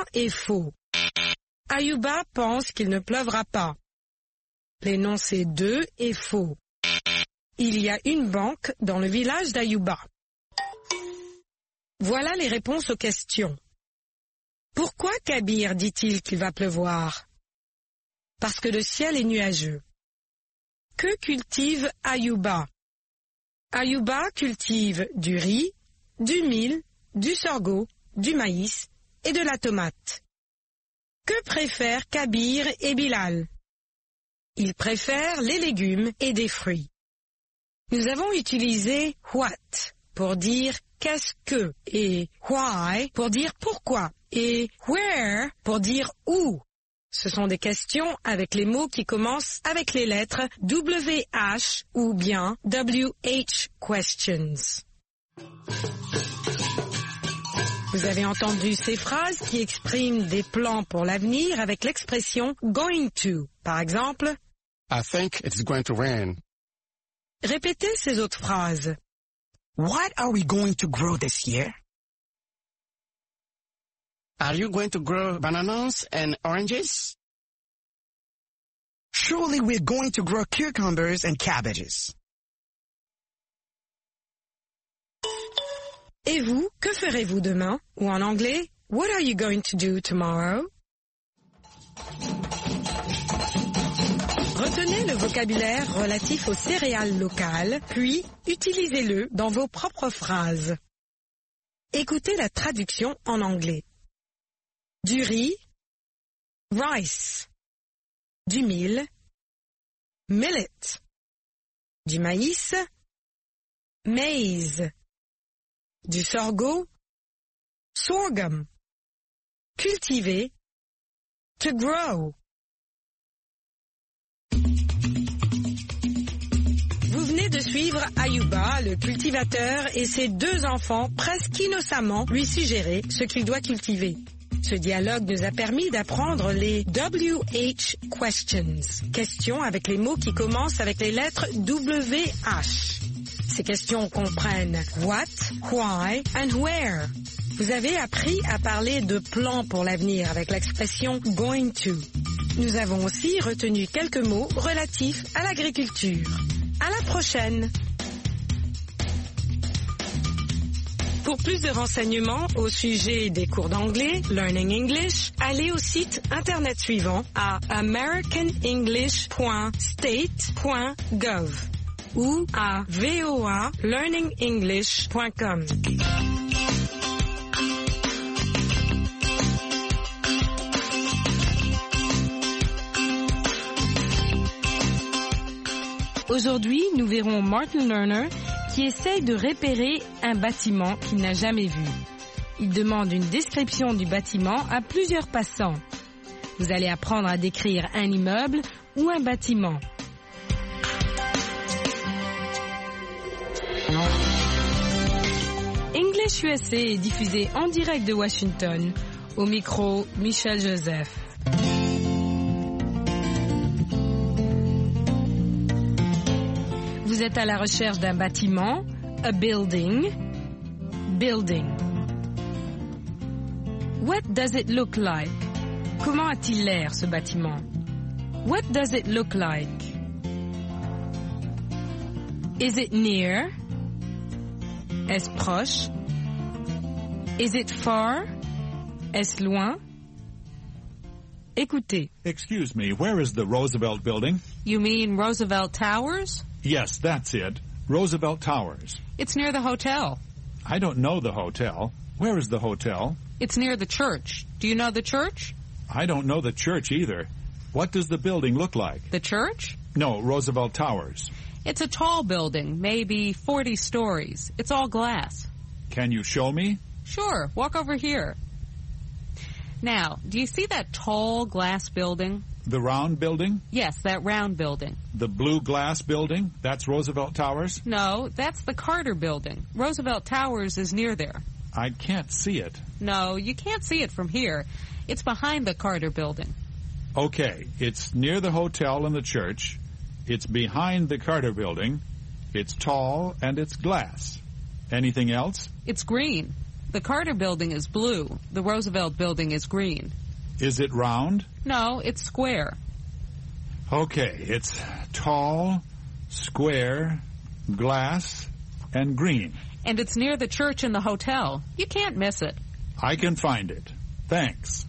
est faux. Ayuba pense qu'il ne pleuvra pas. L'énoncé 2 est faux. Il y a une banque dans le village d'Ayuba. Voilà les réponses aux questions. Pourquoi Kabir dit-il qu'il va pleuvoir? Parce que le ciel est nuageux. Que cultive Ayuba? Ayuba cultive du riz, du mil, du sorgho, du maïs et de la tomate. Que préfèrent Kabir et Bilal? Ils préfèrent les légumes et des fruits. Nous avons utilisé what pour dire qu'est-ce que et why pour dire pourquoi et where pour dire où. Ce sont des questions avec les mots qui commencent avec les lettres WH ou bien WH questions. Vous avez entendu ces phrases qui expriment des plans pour l'avenir avec l'expression going to. Par exemple, I think it's going to rain. Répétez ces autres phrases. What are we going to grow this year? Are you going to grow bananas and oranges? Surely we're going to grow cucumbers and cabbages. Et vous, que ferez-vous demain? Ou en anglais, what are you going to do tomorrow? Retenez le vocabulaire relatif aux céréales locales, puis utilisez-le dans vos propres phrases. Écoutez la traduction en anglais. Du riz, rice. Du mil, millet. Du maïs, maize. Du sorgho, sorghum. Cultiver, to grow. Vous venez de suivre Ayuba, le cultivateur, et ses deux enfants presque innocemment lui suggérer ce qu'il doit cultiver. Ce dialogue nous a permis d'apprendre les WH questions, questions avec les mots qui commencent avec les lettres WH. Ces questions comprennent what, why and where. Vous avez appris à parler de plans pour l'avenir avec l'expression going to. Nous avons aussi retenu quelques mots relatifs à l'agriculture. À la prochaine! Pour plus de renseignements au sujet des cours d'anglais, Learning English, allez au site internet suivant à americanenglish.state.gov ou à voalearningenglish.com. Aujourd'hui, nous verrons Martin Lerner qui essaye de repérer un bâtiment qu'il n'a jamais vu. Il demande une description du bâtiment à plusieurs passants. Vous allez apprendre à décrire un immeuble ou un bâtiment. English USA est diffusé en direct de Washington. Au micro, Michel Joseph. Vous êtes à la recherche d'un bâtiment, a building, building. What does it look like? Comment a-t-il l'air, ce bâtiment? What does it look like? Is it near? Est-ce proche? Is it far? Est-ce loin? Écoutez. Excuse me, where is the Roosevelt Building? You mean Roosevelt Towers? Yes, that's it. Roosevelt Towers. It's near the hotel. I don't know the hotel. Where is the hotel? It's near the church. Do you know the church? I don't know the church either. What does the building look like? The church? No, Roosevelt Towers. It's a tall building, maybe 40 stories. It's all glass. Can you show me? Sure, walk over here. Now, do you see that tall glass building? The round building? Yes, that round building. The blue glass building? That's Roosevelt Towers? No, that's the Carter Building. Roosevelt Towers is near there. I can't see it. No, you can't see it from here. It's behind the Carter Building. Okay, it's near the hotel and the church. It's behind the Carter Building. It's tall and it's glass. Anything else? It's green. The Carter Building is blue. The Roosevelt Building is green. Is it round? No, it's square. Okay, it's tall, square, glass, and green. And it's near the church and the hotel. You can't miss it. I can find it. Thanks.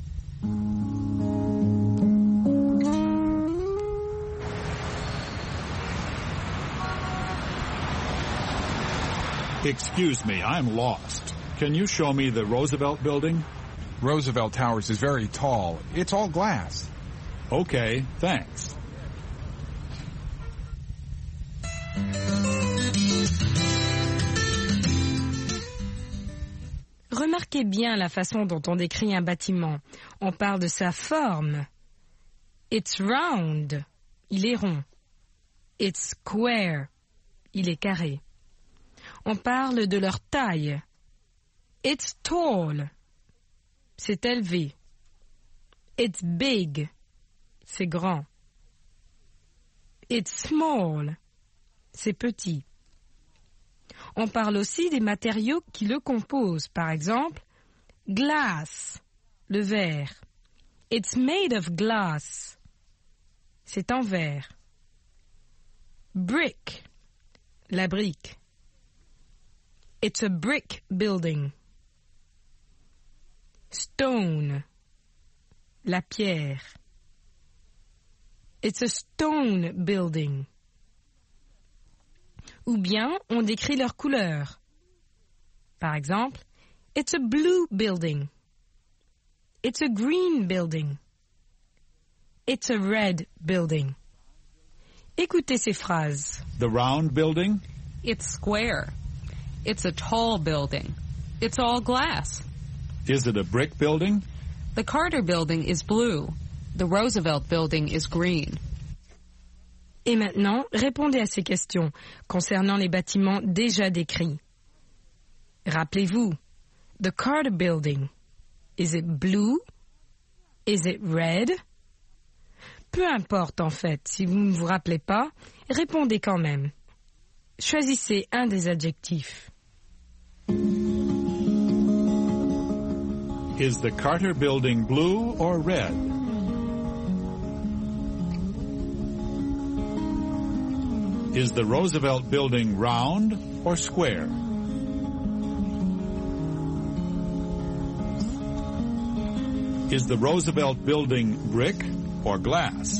Excuse me, I'm lost. Can you show me the Roosevelt Building? Roosevelt Towers is very tall. It's all glass. Okay, thanks. Remarquez bien la façon dont on décrit un bâtiment. On parle de sa forme. It's round. Il est rond. It's square. Il est carré. On parle de leur taille. It's tall. C'est élevé. It's big. C'est grand. It's small. C'est petit. On parle aussi des matériaux qui le composent. Par exemple, glass, le verre. It's made of glass. C'est en verre. Brick, la brique. It's a brick building. Stone, la pierre. It's a stone building. Ou bien on décrit leur couleur. Par exemple, it's a blue building. It's a green building. It's a red building. Écoutez ces phrases. The round building? It's square. It's a tall building. It's all glass. Is it a brick building? The Carter Building is blue. The Roosevelt Building is green. Et maintenant, répondez à ces questions concernant les bâtiments déjà décrits. Rappelez-vous, the Carter Building, is it blue? Is it red? Peu importe en fait, si vous ne vous rappelez pas, répondez quand même. Choisissez un des adjectifs. Is the Carter Building blue or red? Is the Roosevelt Building round or square? Is the Roosevelt Building brick or glass?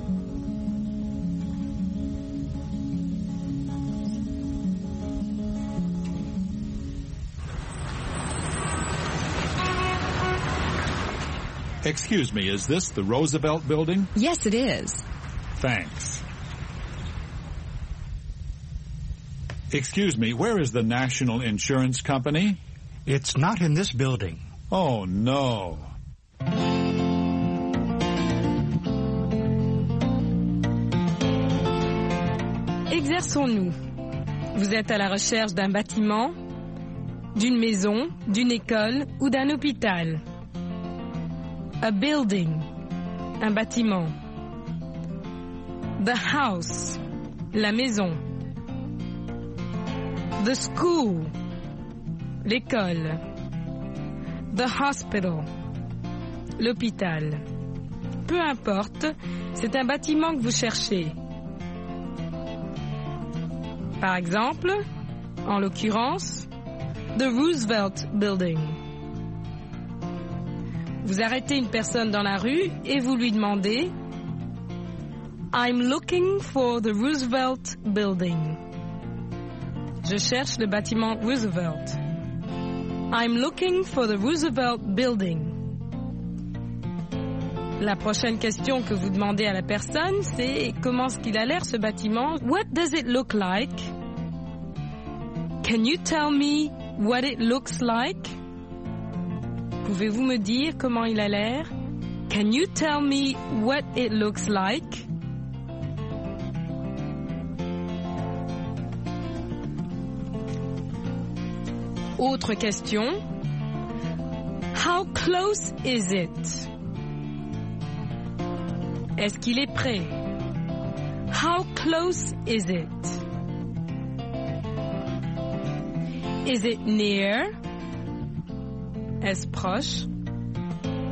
Excuse me, is this the Roosevelt Building? Yes, it is. Thanks. Excuse me, where is the National Insurance Company? It's not in this building. Oh, no. Exerçons-nous. Vous êtes à la recherche d'un bâtiment, d'une maison, d'une école ou d'un hôpital. A building, un bâtiment. The house, la maison. The school, l'école. The hospital, l'hôpital. Peu importe, c'est un bâtiment que vous cherchez. Par exemple, en l'occurrence, the Roosevelt Building. Vous arrêtez une personne dans la rue et vous lui demandez « I'm looking for the Roosevelt Building ». Je cherche le bâtiment Roosevelt. I'm looking for the Roosevelt Building. La prochaine question que vous demandez à la personne, c'est comment est-ce qu'il a l'air ce bâtiment? What does it look like? Can you tell me what it looks like? Pouvez-vous me dire comment il a l'air? Can you tell me what it looks like? Autre question. How close is it? Est-ce qu'il est prêt? How close is it? Is it near? Est-ce proche?